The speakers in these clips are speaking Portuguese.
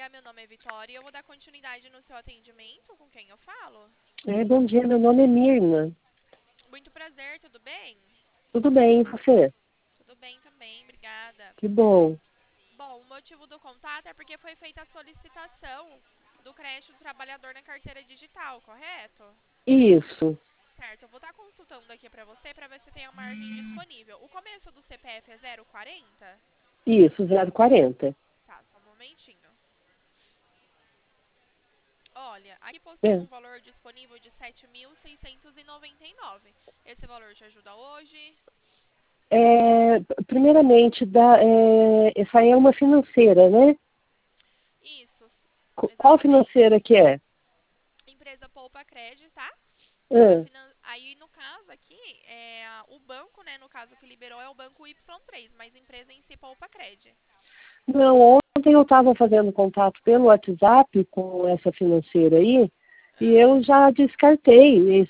meu nome é Vitória e eu vou dar continuidade no seu atendimento. Com quem eu falo? Bom dia, meu nome é Mirna. Muito prazer, tudo bem? Tudo bem, e você? Tudo bem também, obrigada. Que bom. Bom, o motivo do contato é porque foi feita a solicitação do crédito do trabalhador na carteira digital, correto? Isso, Certo, eu vou estar consultando aqui pra você pra ver se tem a margem disponível. O começo do CPF é 040? isso, 040. Tá, só um momentinho. Olha, aqui possui É, um valor disponível de 7.699. Esse valor te ajuda hoje? primeiramente, essa aí é uma financeira, né? Isso, Qual exatamente. financeira que é? Empresa Poupa Cred, tá? Ah, Aí, no caso aqui, o banco, né, no caso que liberou é o banco Y3, mas a empresa em si Poupa Cred. não, ontem eu estava fazendo contato pelo WhatsApp com essa financeira aí e Ah, eu já descartei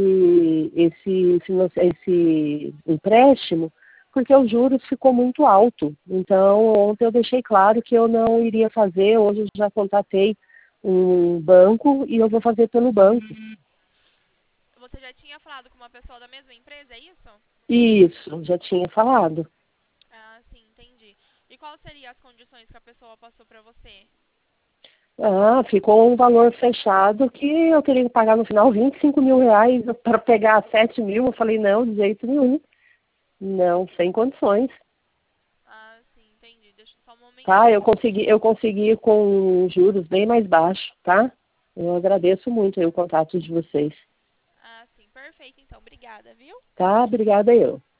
esse empréstimo porque os juros ficou muito alto. Então, ontem eu deixei claro que eu não iria fazer. Hoje eu já contatei um banco e eu vou fazer pelo banco. você já tinha falado com uma pessoa da mesma empresa, é isso? Isso, já tinha falado. Ah, sim, entendi. E quais seriam as condições que a pessoa passou pra você? Ah, ficou um valor fechado que eu teria que pagar no final 25 mil reais para pegar 7 mil. Eu falei, não, de jeito nenhum. Não, sem condições. Ah, sim, entendi. Deixa só um Tá? momentinho. Eu consegui com juros bem mais baixos, tá? Eu agradeço muito aí o contato de vocês. Ah, sim, perfeito, então. Obrigada, viu? Tá? Obrigada eu.